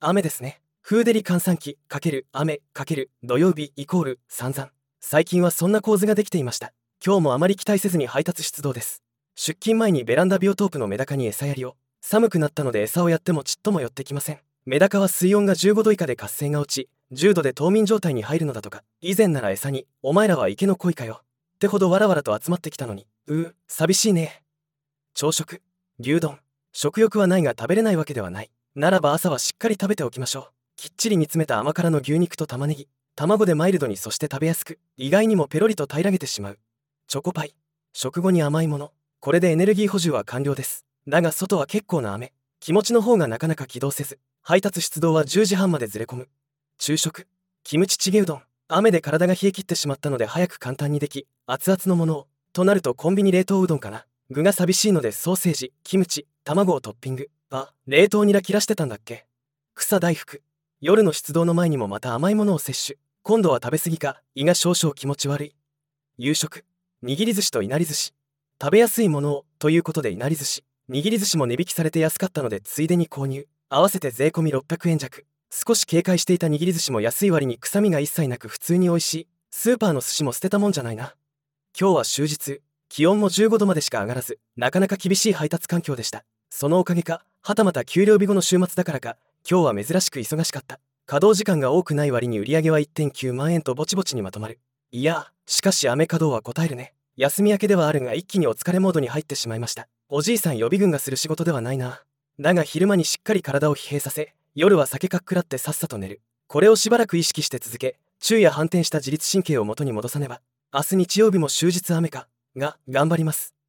雨ですね。風デリ換算期×雨×土曜日イコール散々。最近はそんな構図ができていました。今日もあまり期待せずに配達出動です。出勤前にベランダビオトープのメダカに餌やりを。寒くなったので餌をやってもちっとも寄ってきません。メダカは水温が15度以下で活性が落ち、10度で冬眠状態に入るのだとか。以前なら餌に、お前らは池の鯉かよ。ってほどわらわらと集まってきたのに、寂しいね。朝食、牛丼。食欲はないが食べれないわけではない。ならば朝はしっかり食べておきましょう。きっちり煮詰めた甘辛の牛肉と玉ねぎ、卵でマイルドに、そして食べやすく、意外にもペロリと平らげてしまう。チョコパイ。食後に甘いもの。これでエネルギー補充は完了です。だが外は結構な雨。気持ちの方がなかなか起動せず、配達出動は10時半までずれ込む。昼食、キムチチゲうどん。雨で体が冷え切ってしまったので早く簡単にでき、熱々のものを。となるとコンビニ冷凍うどんかな。具が寂しいのでソーセージ、キムチ、卵をトッピング。冷凍ニラ切らしてたんだっけ。草大福。夜の出動の前にもまた甘いものを摂取。今度は食べ過ぎか、胃が少々気持ち悪い。夕食、握り寿司といなり寿司。食べやすいものをということでいなり寿司。握り寿司も値引きされて安かったのでついでに購入。合わせて税込み600円弱。少し警戒していた握り寿司も安い割に臭みが一切なく普通に美味しい。スーパーの寿司も捨てたもんじゃないな。今日は終日、気温も15度までしか上がらず、なかなか厳しい配達環境でした。そのおかげか、はたまた給料日後の週末だからか、今日は珍しく忙しかった。稼働時間が多くない割に売り上げは 1.9 万円とぼちぼちにまとまる。いや、しかし雨稼働は答えるね。休み明けではあるが一気にお疲れモードに入ってしまいました。おじいさん予備軍がする仕事ではないな。だが昼間にしっかり体を疲弊させ、夜は酒かっくらってさっさと寝る。これをしばらく意識して続け、昼夜反転した自律神経を元に戻さねば。明日日曜日も終日雨か。頑張ります。